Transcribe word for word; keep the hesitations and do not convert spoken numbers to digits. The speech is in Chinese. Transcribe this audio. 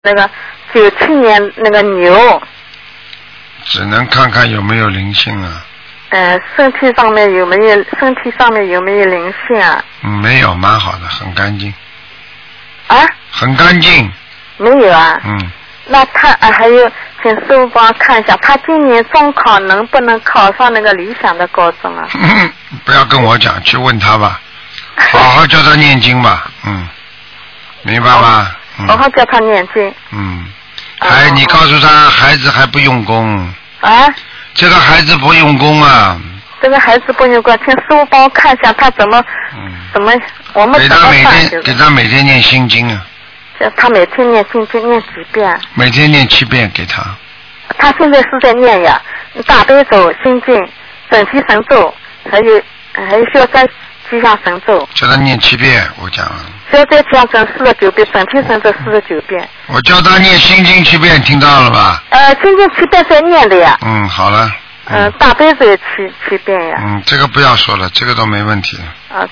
那个九七年那个牛。 只能看看有没有灵性啊。 呃，身体上面有没有身体上面有没有灵性啊？ 嗯，没有，蛮好的，很干净。 啊？ 很干净。 没有啊。 嗯。 那他啊，还有，请师傅帮看一下，他今年中考能不能考上那个理想的高中啊？ 嗯、不要跟我讲，去问他吧，好好叫他念经吧，嗯，明白吗？嗯、 好好叫他念经。 嗯，还、哦、你告诉他，孩子还不用功。 啊？ 这个孩子不用功啊。 这个孩子不用功，请师傅帮我看一下他怎么，嗯、怎么我们给他每天给他每天念心经啊。 他每天念心经念几遍？ 每天念七遍给他。 他现在是在念呀，大悲咒、心经、准提神咒，还有还有消灾吉祥神咒。 叫他念七遍，我讲了。 消灾吉祥神四十九遍，准提神咒四十九遍。 我叫他念心经七遍，听到了吧？ 呃，心经七遍在念的呀。 嗯，好了。 嗯、呃，大悲咒也七七遍呀。 嗯，这个不要说了，这个都没问题。 啊，